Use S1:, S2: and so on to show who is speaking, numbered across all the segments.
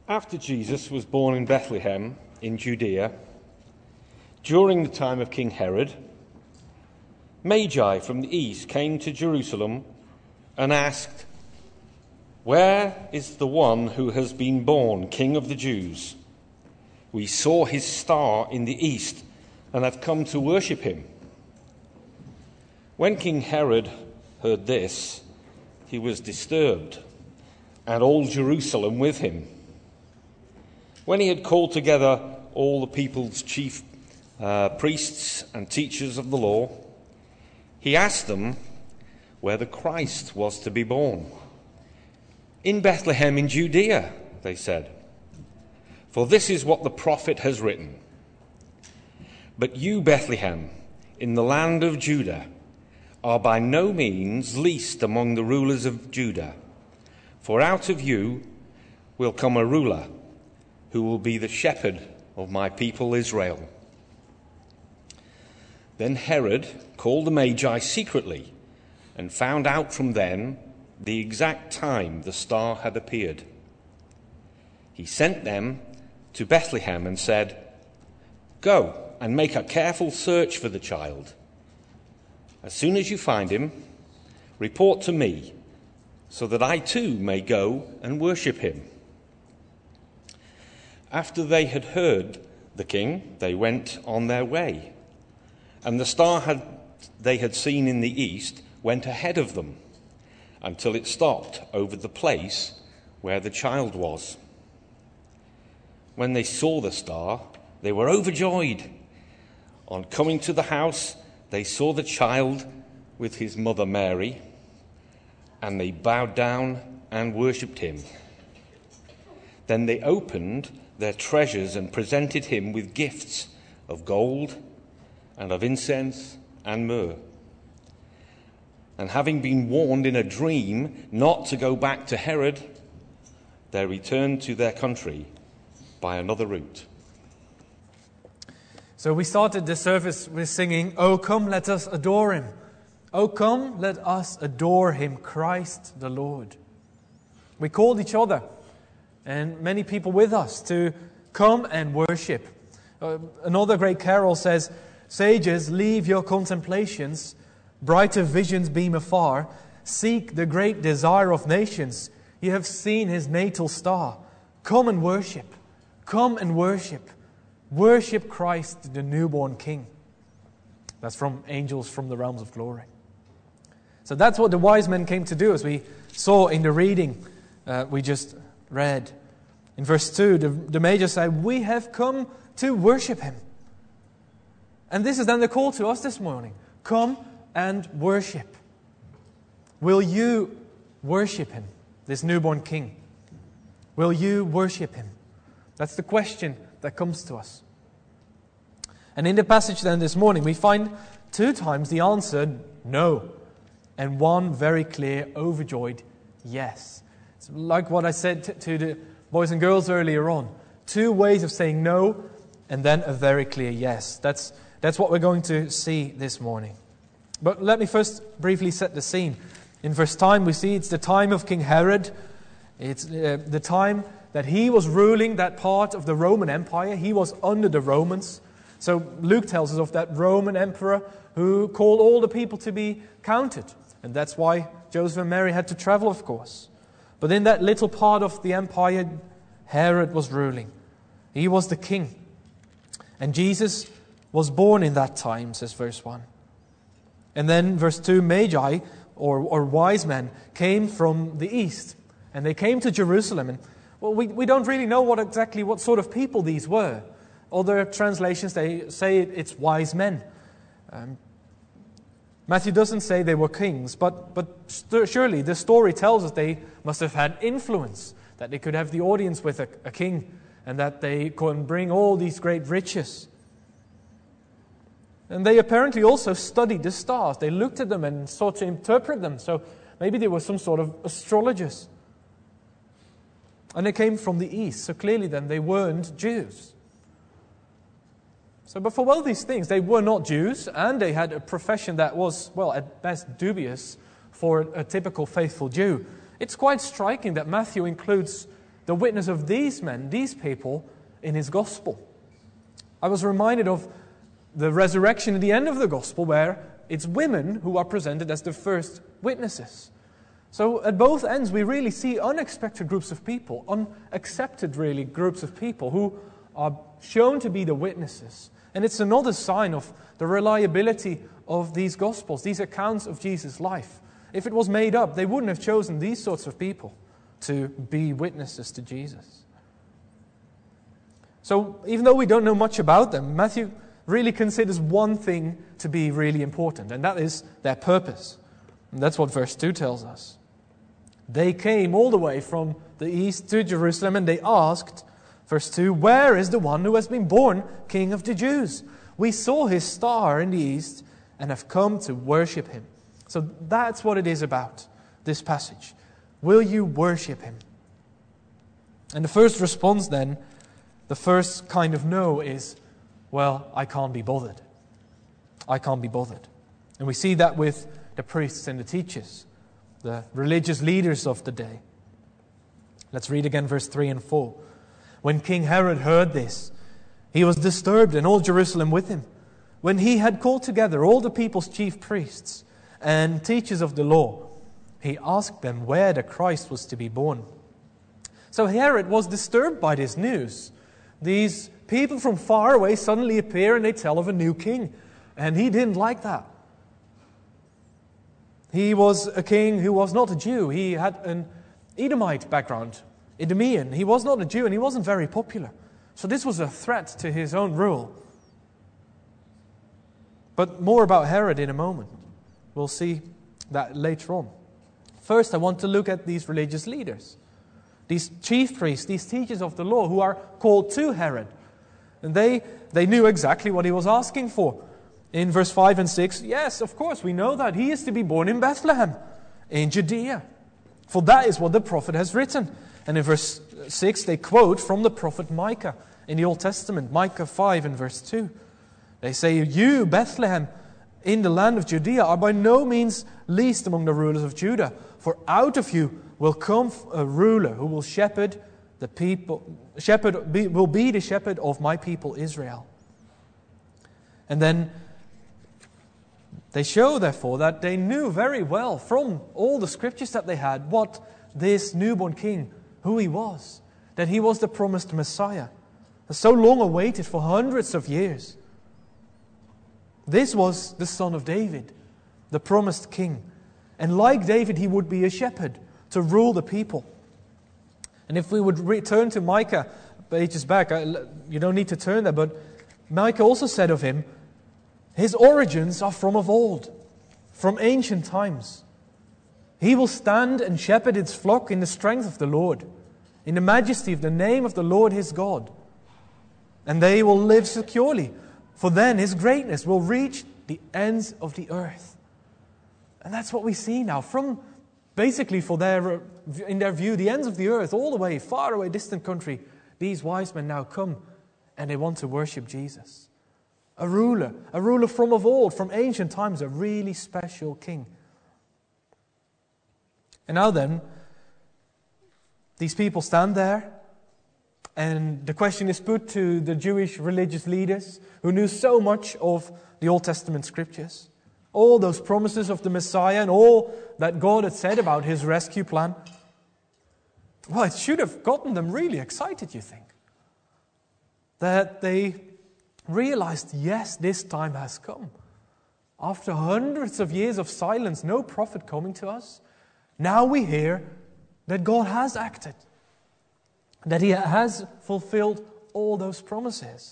S1: After Jesus was born in Bethlehem in Judea, during the time of King Herod, Magi from the east came to Jerusalem and asked, "Where is the one who has been born King of the Jews? We saw his star in the east and have come to worship him." When King Herod heard this, he was disturbed, and all Jerusalem with him. When he had called together all the people's chief priests and teachers of the law, he asked them where the Christ was to be born. "In Bethlehem in Judea," they said, "for this is what the prophet has written. But you, Bethlehem, in the land of Judah, are by no means least among the rulers of Judah, for out of you will come a ruler who will be the shepherd of my people Israel." Then Herod called the Magi secretly and found out from them the exact time the star had appeared. He sent them to Bethlehem and said, "Go and make a careful search for the child. As soon as you find him, report to me, so that I too may go and worship him." After they had heard the king, they went on their way, and the star they had seen in the east went ahead of them until it stopped over the place where the child was. When they saw the star, they were overjoyed. On coming to the house, they saw the child with his mother Mary, and they bowed down and worshipped him. Then they opened their treasures and presented him with gifts of gold and of incense and myrrh. And having been warned in a dream not to go back to Herod, they returned to their country by another route.
S2: So we started the service with singing, "O come, let us adore him. O come, let us adore him, Christ the Lord." We called each other and many people with us to come and worship. Another great carol says, "Sages, leave your contemplations, brighter visions beam afar. Seek the great desire of nations. You have seen his natal star. Come and worship. Come and worship. Worship Christ, the newborn King." That's from Angels from the Realms of Glory. So that's what the wise men came to do, as we saw in the reading we just read. In verse 2, the Magi say, "We have come to worship him." And this is then the call to us this morning. Come and worship. Will you worship him, this newborn King? Will you worship him? That's the question that comes to us. And in the passage then this morning, we find 2 times the answer no, and one very clear, overjoyed yes. It's like what I said to the boys and girls earlier on. 2 ways of saying no, and then a very clear yes. That's what we're going to see this morning. But let me first briefly set the scene. In verse 10, we see it's the time of King Herod. It's the time that he was ruling that part of the Roman Empire. He was under the Romans. So Luke tells us of that Roman emperor who called all the people to be counted. And that's why Joseph and Mary had to travel, of course. But in that little part of the empire, Herod was ruling. He was the king. And Jesus was born in that time, says verse 1. And then verse 2, Magi, or wise men, came from the east. And they came to Jerusalem. And well, we don't really know what sort of people these were. Other translations, they say it's wise men. Matthew doesn't say they were kings, but surely the story tells us they must have had influence, that they could have the audience with a king, and that they could bring all these great riches. And they apparently also studied the stars. They looked at them and sought to interpret them. So maybe they were some sort of astrologers. And they came from the east, so clearly then they weren't Jews. But for all these things, they were not Jews, and they had a profession that was, well, at best dubious for a typical faithful Jew. It's quite striking that Matthew includes the witness of these men, these people, in his gospel. I was reminded of the resurrection at the end of the gospel, where it's women who are presented as the first witnesses. So at both ends we really see unexpected groups of people, unaccepted really groups of people who are shown to be the witnesses. And it's another sign of the reliability of these Gospels, these accounts of Jesus' life. If it was made up, they wouldn't have chosen these sorts of people to be witnesses to Jesus. So even though we don't know much about them, Matthew really considers one thing to be really important, and that is their purpose. And that's what verse 2 tells us. They came all the way from the east to Jerusalem, and they asked, verse 2, "Where is the one who has been born King of the Jews? We saw his star in the east and have come to worship him." So that's what it is about, this passage. Will you worship him? And the first response then, the first kind of no is, well, I can't be bothered. I can't be bothered. And we see that with the priests and the teachers, the religious leaders of the day. Let's read again verse 3 and 4. When King Herod heard this, he was disturbed, and all Jerusalem with him. When he had called together all the people's chief priests and teachers of the law, he asked them where the Christ was to be born. So Herod was disturbed by this news. These people from far away suddenly appear and they tell of a new king. And he didn't like that. He was a king who was not a Jew. He had an Edomite background, Idumean. He was not a Jew and he wasn't very popular. So this was a threat to his own rule. But more about Herod in a moment. We'll see that later on. First, I want to look at these religious leaders, these chief priests, these teachers of the law who are called to Herod. And they knew exactly what he was asking for. In verse 5 and 6, yes, of course, we know that he is to be born in Bethlehem, in Judea. For that is what the prophet has written. And in verse 6, they quote from the prophet Micah in the Old Testament, Micah 5 and verse 2. They say, "You, Bethlehem, in the land of Judea, are by no means least among the rulers of Judah. For out of you will come a ruler who will shepherd the people, will be the shepherd of my people Israel." And then they show, therefore, that they knew very well from all the scriptures that they had what this newborn king, who he was, that he was the promised Messiah, so long awaited for hundreds of years. This was the son of David, the promised king. And like David, he would be a shepherd to rule the people. And if we would return to Micah, pages back, you don't need to turn there, but Micah also said of him, his origins are from of old, from ancient times. He will stand and shepherd his flock in the strength of the Lord, in the majesty of the name of the Lord his God. And they will live securely, for then his greatness will reach the ends of the earth. And that's what we see now. From basically, in their view, the ends of the earth, all the way, far away, distant country, these wise men now come and they want to worship Jesus. A ruler from of old, from ancient times, a really special king. And now then, these people stand there, and the question is put to the Jewish religious leaders who knew so much of the Old Testament scriptures, all those promises of the Messiah and all that God had said about his rescue plan. Well, it should have gotten them really excited, you think, that they realized, yes, this time has come. After hundreds of years of silence, no prophet coming to us, now we hear that God has acted, that he has fulfilled all those promises.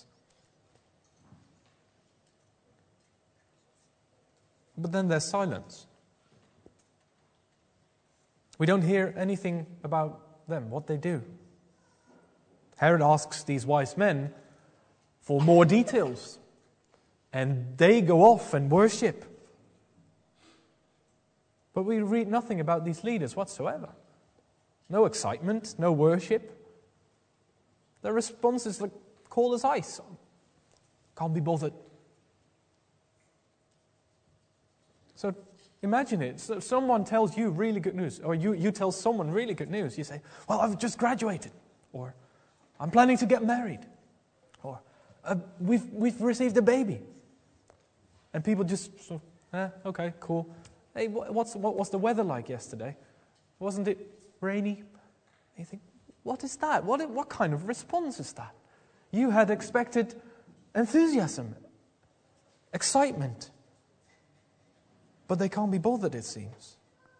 S2: But then there's silence. We don't hear anything about them, what they do. Herod asks these wise men for more details, and they go off and worship. But we read nothing about these leaders whatsoever. No excitement, no worship. Their response is like cold as ice. Can't be bothered. So imagine it. Someone tells you really good news, or you tell someone really good news. You say, well, I've just graduated. Or, I'm planning to get married. Or, we've received a baby. And people just, okay, cool. Hey, what was the weather like yesterday? Wasn't it rainy? And you think, what is that? What kind of response is that? You had expected enthusiasm, excitement. But they can't be bothered, it seems.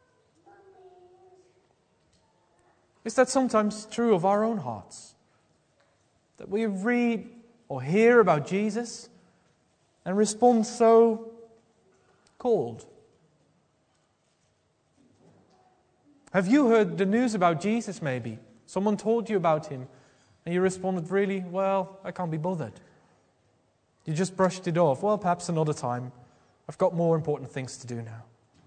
S2: Is that sometimes true of our own hearts? That we read or hear about Jesus and respond so cold? Have you heard the news about Jesus maybe? Someone told you about him and you responded really, well, I can't be bothered. You just brushed it off. Well, perhaps another time. I've got more important things to do now.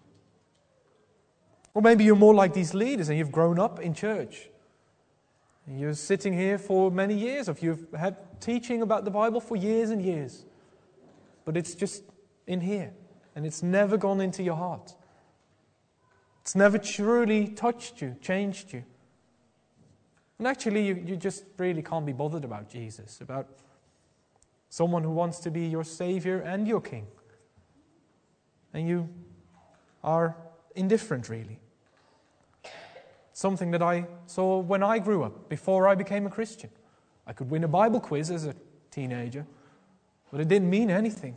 S2: Or maybe you're more like these leaders and you've grown up in church. And you're sitting here for many years, or you've had teaching about the Bible for years and years. But it's just in here, and it's never gone into your heart. It's never truly touched you, changed you. And actually, you just really can't be bothered about Jesus, about someone who wants to be your Savior and your King. And you are indifferent, really. Something that I saw when I grew up, before I became a Christian. I could win a Bible quiz as a teenager, but it didn't mean anything.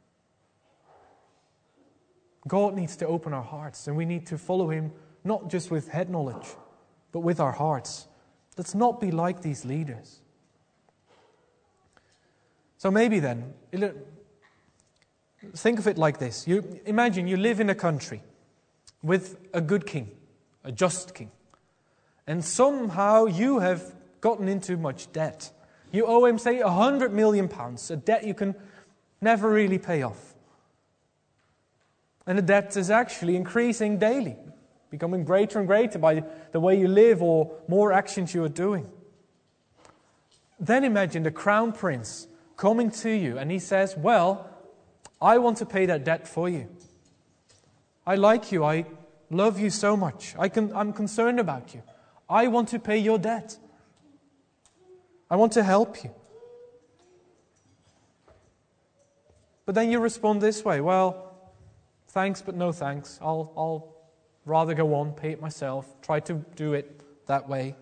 S2: God needs to open our hearts, and we need to follow Him not just with head knowledge, but with our hearts. Let's not be like these leaders. So maybe then, think of it like this. Imagine you live in a country with a good king, a just king. And somehow you have gotten into much debt. You owe him, say, £100 million, a debt you can never really pay off. And the debt is actually increasing daily, becoming greater and greater by the way you live or more actions you are doing. Then imagine the crown prince coming to you and he says, well, I want to pay that debt for you. I like you. I love you so much. I'm concerned about you. I want to pay your debt. I want to help you. But then you respond this way, well, thanks but no thanks. I'll rather go on, pay it myself, try to do it that way.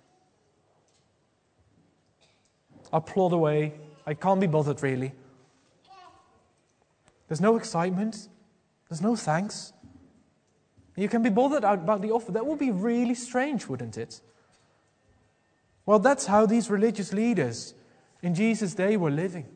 S2: I'll plod away. I can't be bothered really. There's no excitement. There's no thanks. You can be bothered about the offer. That would be really strange, wouldn't it? Well, that's how these religious leaders in Jesus' day were living.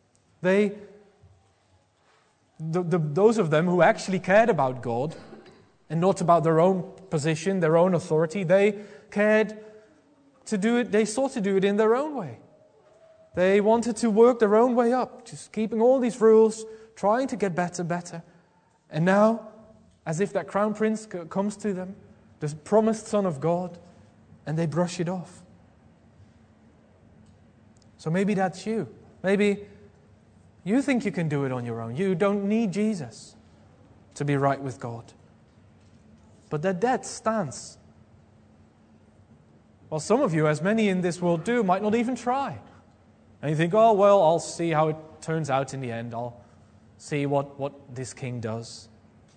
S2: Those of them who actually cared about God and not about their own position, their own authority, they cared to do it. They sought to do it in their own way. They wanted to work their own way up, just keeping all these rules, trying to get better. And now, as if that crown prince comes to them, the promised Son of God, and they brush it off. So maybe that's you. Maybe you think you can do it on your own. You don't need Jesus to be right with God. But that debt stands. Well, some of you, as many in this world do, might not even try. And you think, oh, well, I'll see how it turns out in the end. I'll see what this king does.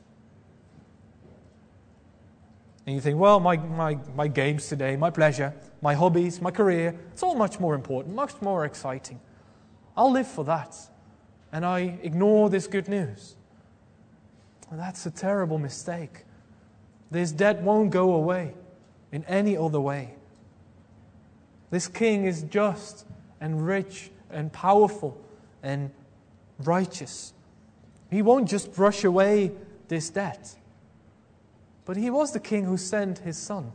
S2: And you think, well, my games today, my pleasure, my hobbies, my career, it's all much more important, much more exciting. I'll live for that. And I ignore this good news. And that's a terrible mistake. This debt won't go away in any other way. This king is just and rich and powerful and righteous. He won't just brush away this debt. But he was the king who sent his son.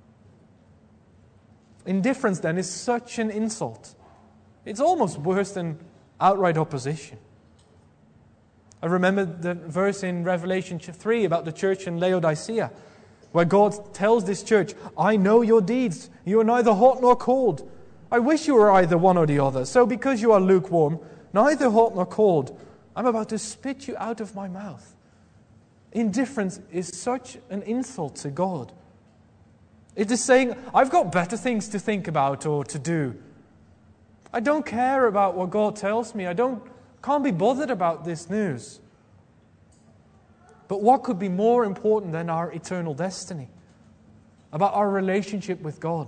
S2: Indifference then is such an insult. It's almost worse than outright opposition. I remember the verse in Revelation 3 about the church in Laodicea, where God tells this church, I know your deeds. You are neither hot nor cold. I wish you were either one or the other. So because you are lukewarm, neither hot nor cold, I'm about to spit you out of my mouth. Indifference is such an insult to God. It is saying, I've got better things to think about or to do. I don't care about what God tells me. Can't be bothered about this news. But what could be more important than our eternal destiny? About our relationship with God.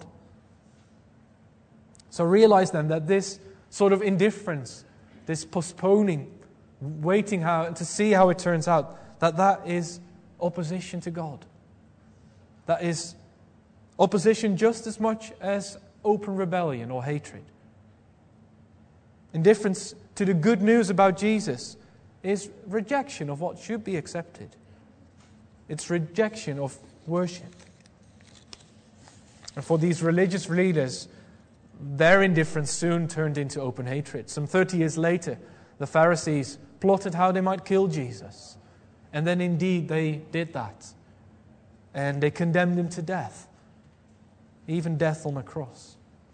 S2: So realize then that this sort of indifference, this postponing, waiting to see how it turns out, that is opposition to God. That is opposition just as much as open rebellion or hatred. Indifference to the good news about Jesus is rejection of what should be accepted. It's rejection of worship. And for these religious leaders, their indifference soon turned into open hatred. Some 30 years later, the Pharisees plotted how they might kill Jesus. And then indeed they did that. And they condemned him to death. Even death on a cross.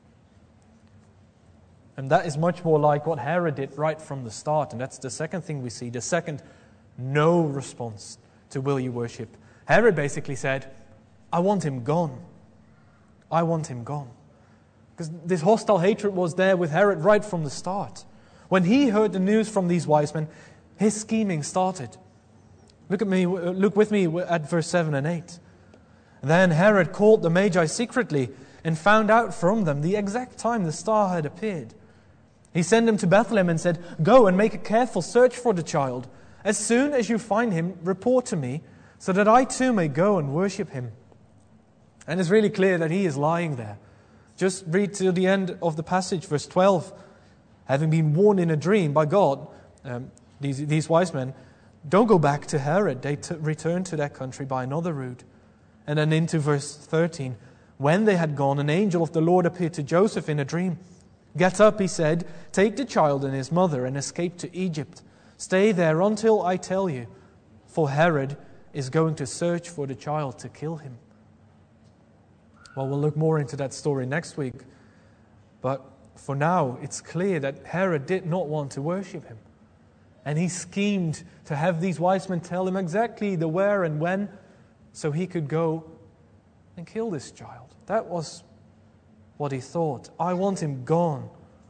S2: And that is much more like what Herod did right from the start. And that's the second thing we see. The second no response to will you worship. Herod basically said, I want him gone. I want him gone. Because this hostile hatred was there with Herod right from the start. When he heard the news from these wise men, his scheming started. Look with me at verse 7 and 8. Then Herod called the Magi secretly and found out from them the exact time the star had appeared. He sent them to Bethlehem and said, Go and make a careful search for the child. As soon as you find him, report to me, so that I too may go and worship him. And it's really clear that he is lying there. Just read to the end of the passage, verse 12. Having been warned in a dream by God, these wise men, don't go back to Herod. They returned to their country by another route. And then into verse 13. When they had gone, an angel of the Lord appeared to Joseph in a dream. Get up, he said, take the child and his mother and escape to Egypt. Stay there until I tell you, for Herod is going to search for the child to kill him. Well, we'll look more into that story next week. But for now, it's clear that Herod did not want to worship him. And he schemed to have these wise men tell him exactly the where and when, so he could go and kill this child. That was what he thought. I want him gone.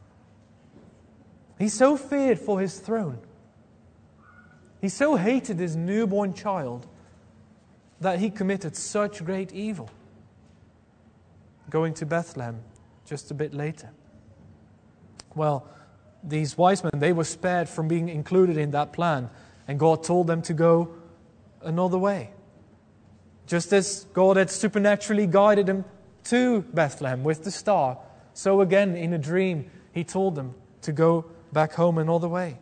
S2: He so feared for his throne. He so hated his newborn child that he committed such great evil, going to Bethlehem just a bit later. Well, these wise men, they were spared from being included in that plan, and God told them to go another way. Just as God had supernaturally guided them to Bethlehem with the star, so again in a dream He told them to go back home another way.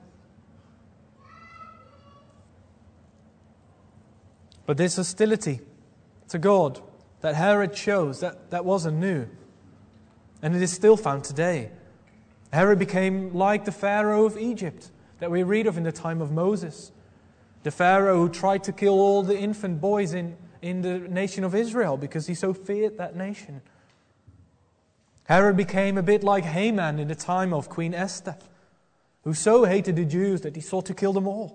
S2: But this hostility to God that Herod shows, that wasn't new. And it is still found today. Herod became like the Pharaoh of Egypt that we read of in the time of Moses. The Pharaoh who tried to kill all the infant boys in the nation of Israel because he so feared that nation. Herod became a bit like Haman in the time of Queen Esther, who so hated the Jews that he sought to kill them all.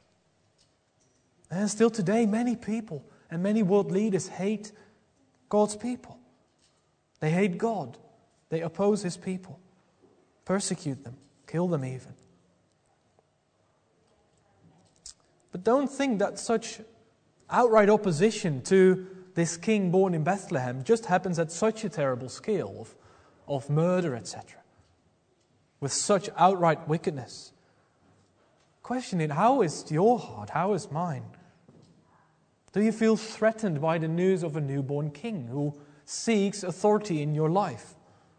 S2: And still today, many people and many world leaders hate God's people. They hate God. They oppose His people, persecute them, kill them even. But don't think that such outright opposition to this king born in Bethlehem just happens at such a terrible scale of murder, etc., with such outright wickedness. Question it, how is your heart? How is mine? Do you feel threatened by the news of a newborn king who seeks authority in your life?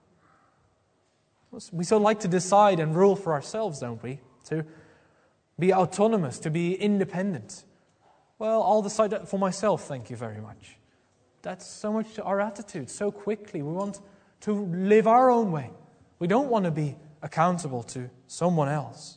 S2: We so like to decide and rule for ourselves, don't we? To be autonomous, to be independent. Well, I'll decide that for myself, thank you very much. That's so much our attitude, so quickly. We want to live our own way. We don't want to be accountable to someone else.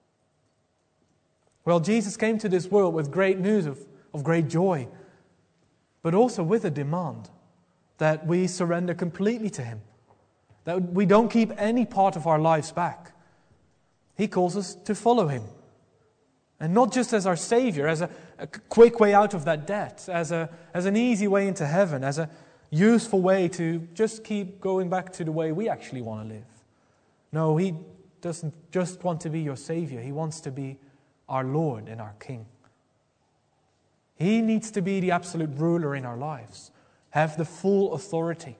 S2: Well, Jesus came to this world with great news of great joy, but also with a demand that we surrender completely to Him, that we don't keep any part of our lives back. He calls us to follow Him. And not just as our Savior, as a quick way out of that debt, as an easy way into heaven, as useful way to just keep going back to the way we actually want to live. No, He doesn't just want to be your Savior. He wants to be our Lord and our King. He needs to be the absolute ruler in our lives, have the full authority.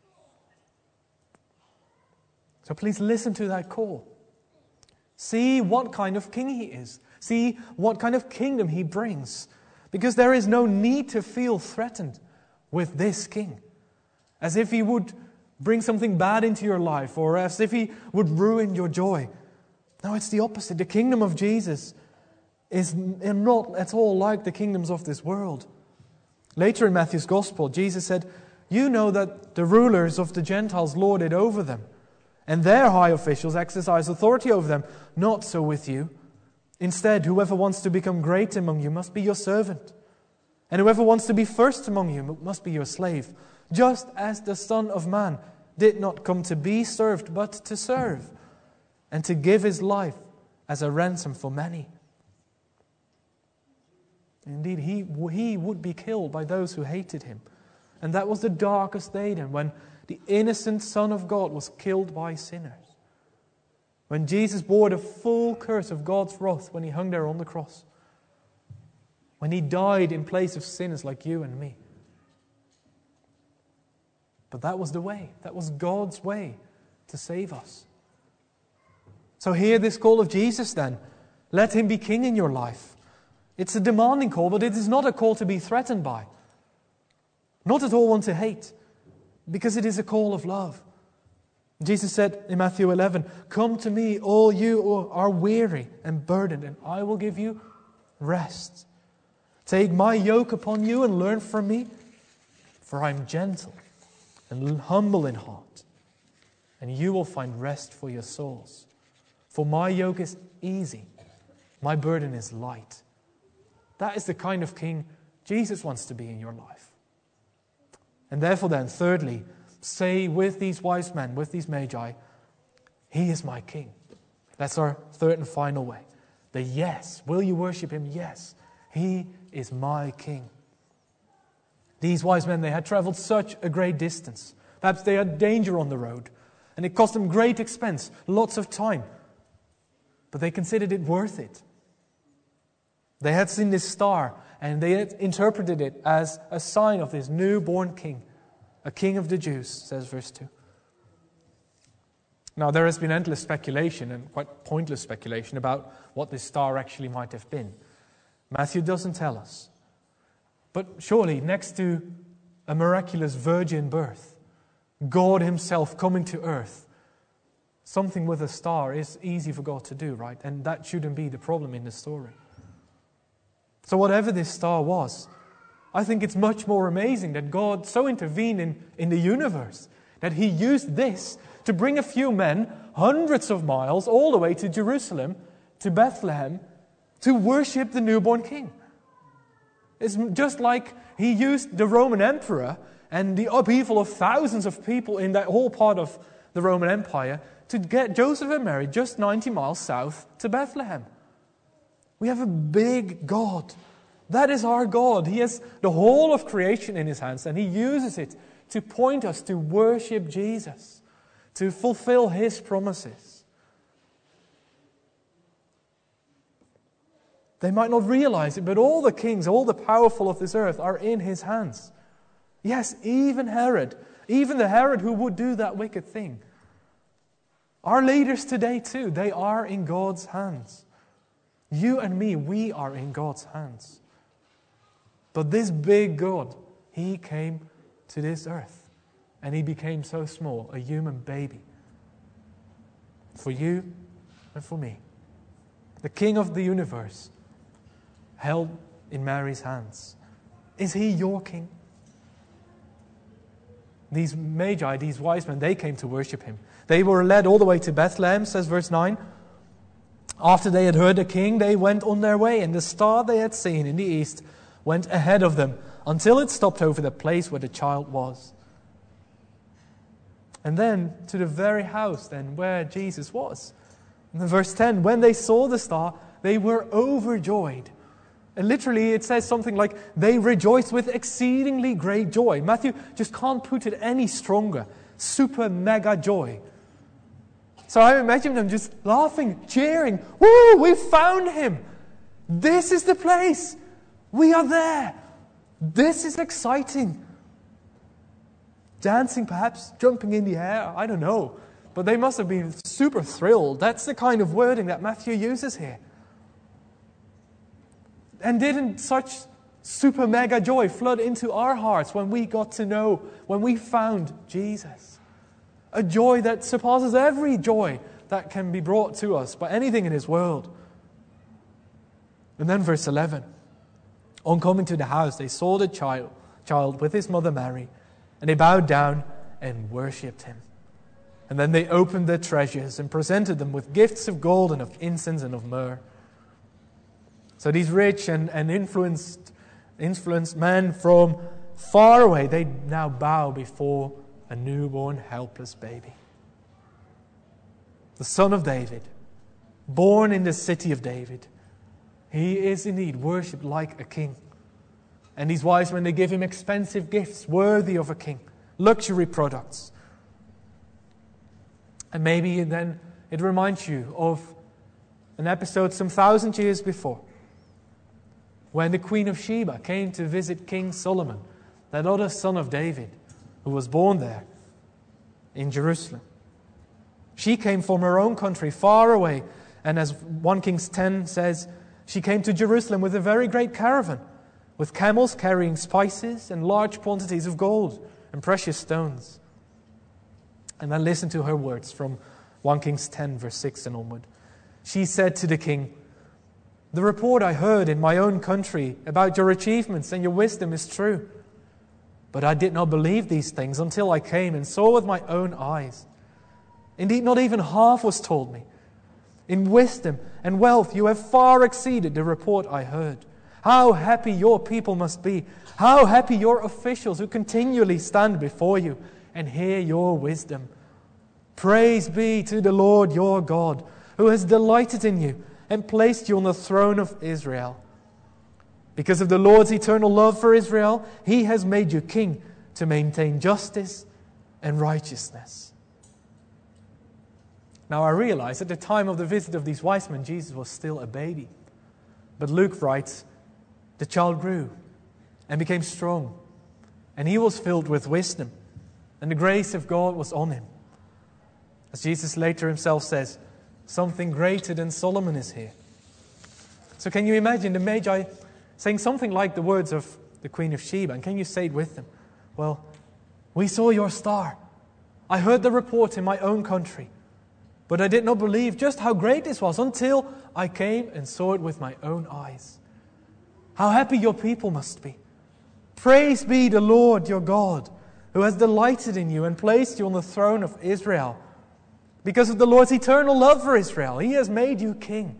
S2: So please listen to that call. See what kind of king He is. See what kind of kingdom He brings. Because there is no need to feel threatened with this king. As if he would bring something bad into your life, or as if he would ruin your joy. No, it's the opposite. The kingdom of Jesus is not at all like the kingdoms of this world. Later in Matthew's Gospel, Jesus said, "You know that the rulers of the Gentiles lord it over them, and their high officials exercise authority over them. Not so with you. Instead, whoever wants to become great among you must be your servant. And whoever wants to be first among you must be your slave. Just as the Son of Man did not come to be served, but to serve, and to give His life as a ransom for many." Indeed, he would be killed by those who hated Him. And that was the darkest day then, when the innocent Son of God was killed by sinners. When Jesus bore the full curse of God's wrath when He hung there on the cross. When He died in place of sinners like you and me. But that was the way. That was God's way to save us. So hear this call of Jesus then. Let Him be king in your life. It's a demanding call, but it is not a call to be threatened by. Not at all one to hate. Because it is a call of love. Jesus said in Matthew 11, "Come to me, all you who are weary and burdened, and I will give you rest. Take my yoke upon you and learn from me, for I am gentle and humble in heart, and you will find rest for your souls. For my yoke is easy, my burden is light." That is the kind of king Jesus wants to be in your life. And therefore then, thirdly, say with these wise men, with these magi, He is my king. That's our third and final way. The yes. Will you worship Him? Yes. He is my king. These wise men, they had traveled such a great distance. Perhaps they had danger on the road. And it cost them great expense, lots of time. But they considered it worth it. They had seen this star, and they had interpreted it as a sign of this newborn king. A king of the Jews, says verse 2. Now, there has been endless speculation, and quite pointless speculation, about what this star actually might have been. Matthew doesn't tell us. But surely, next to a miraculous virgin birth, God Himself coming to earth, something with a star is easy for God to do, right? And that shouldn't be the problem in the story. So whatever this star was, I think it's much more amazing that God so intervened in the universe that He used this to bring a few men hundreds of miles all the way to Jerusalem, to Bethlehem, to worship the newborn king. It's just like He used the Roman emperor and the upheaval of thousands of people in that whole part of the Roman Empire to get Joseph and Mary just 90 miles south to Bethlehem. We have a big God. That is our God. He has the whole of creation in His hands, and He uses it to point us to worship Jesus, to fulfill His promises. They might not realize it, but all the kings, all the powerful of this earth are in His hands. Yes, even Herod, even the Herod who would do that wicked thing. Our leaders today too, they are in God's hands. You and me, we are in God's hands. But this big God, He came to this earth. And He became so small, a human baby. For you and for me. The King of the universe, held in Mary's hands. Is He your King? These magi, these wise men, they came to worship Him. They were led all the way to Bethlehem, says verse 9. After they had heard the king, they went on their way, and the star they had seen in the east went ahead of them until it stopped over the place where the child was. And then to the very house then where Jesus was. In verse 10, when they saw the star, they were overjoyed. And literally it says something like, they rejoiced with exceedingly great joy. Matthew just can't put it any stronger. Super mega joy. So I imagine them just laughing, cheering. Woo, we found him. This is the place. We are there. This is exciting. Dancing perhaps, jumping in the air, I don't know. But they must have been super thrilled. That's the kind of wording that Matthew uses here. And didn't such super mega joy flood into our hearts when we got to know, when we found Jesus? A joy that surpasses every joy that can be brought to us by anything in this world. And then verse 11. On coming to the house, they saw the child with his mother Mary, and they bowed down and worshipped him. And then they opened their treasures and presented them with gifts of gold and of incense and of myrrh. So these rich and influenced men from far away, they now bow before a newborn, helpless baby. The Son of David, born in the city of David. He is indeed worshipped like a king. And these wise men, they give him expensive gifts worthy of a king, luxury products. And maybe then it reminds you of an episode some 1,000 years before, when the Queen of Sheba came to visit King Solomon, that other son of David, who was born there in Jerusalem. She came from her own country, far away, and as 1 Kings 10 says, she came to Jerusalem with a very great caravan, with camels carrying spices and large quantities of gold and precious stones. And then listen to her words from 1 Kings 10, verse 6 and onward. She said to the king, "The report I heard in my own country about your achievements and your wisdom is true. But I did not believe these things until I came and saw with my own eyes. Indeed, not even half was told me. In wisdom and wealth you have far exceeded the report I heard. How happy your people must be. How happy your officials who continually stand before you and hear your wisdom. Praise be to the Lord your God, who has delighted in you and placed you on the throne of Israel. Because of the Lord's eternal love for Israel, He has made you king to maintain justice and righteousness." Now I realize at the time of the visit of these wise men, Jesus was still a baby. But Luke writes, the child grew and became strong, and he was filled with wisdom, and the grace of God was on him. As Jesus later himself says, something greater than Solomon is here. So can you imagine the Magi saying something like the words of the Queen of Sheba? And can you say it with them? Well, we saw your star. I heard the report in my own country. But I did not believe just how great this was until I came and saw it with my own eyes. How happy your people must be. Praise be the Lord your God, who has delighted in you and placed you on the throne of Israel. Because of the Lord's eternal love for Israel, He has made you king.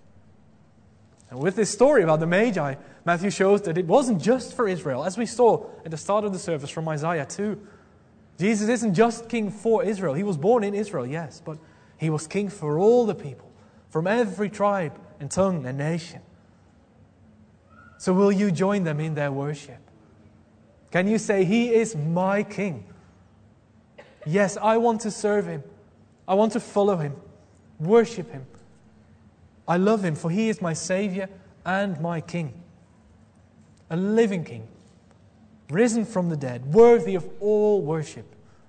S2: And with this story about the Magi, Matthew shows that it wasn't just for Israel, as we saw at the start of the service from Isaiah 2. Jesus isn't just king for Israel. He was born in Israel, yes, but He was king for all the people, from every tribe and tongue and nation. So will you join them in their worship? Can you say, He is my king? Yes, I want to serve Him. I want to follow Him, worship Him. I love Him, for He is my Savior and my King. A living King, risen from the dead, worthy of all worship.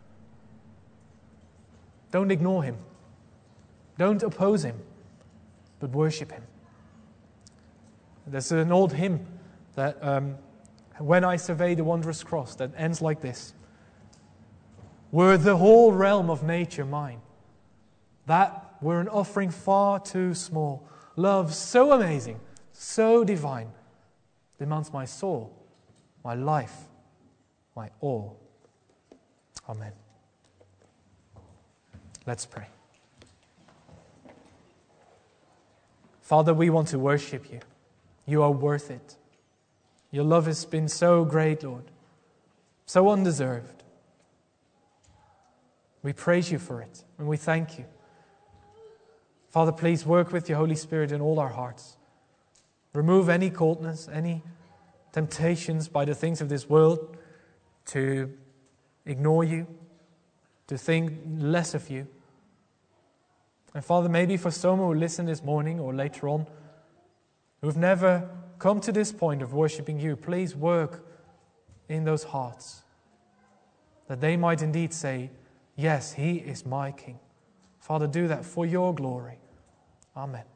S2: Don't ignore Him. Don't oppose Him, but worship Him. There's an old hymn that, when I survey the wondrous cross, that ends like this. Were the whole realm of nature mine, that were an offering far too small. Love so amazing, so divine, demands my soul, my life, my all. Amen. Let's pray. Father, we want to worship You. You are worth it. Your love has been so great, Lord, so undeserved. We praise You for it, and we thank You. Father, please work with Your Holy Spirit in all our hearts, Remove any coldness, any temptations by the things of this world to ignore you, to think less of you. And Father, maybe for some who listen this morning or later on, who've never come to this point of worshiping you, please work in those hearts, that they might indeed say, yes, he is my King. Father, do that for your glory. Amen.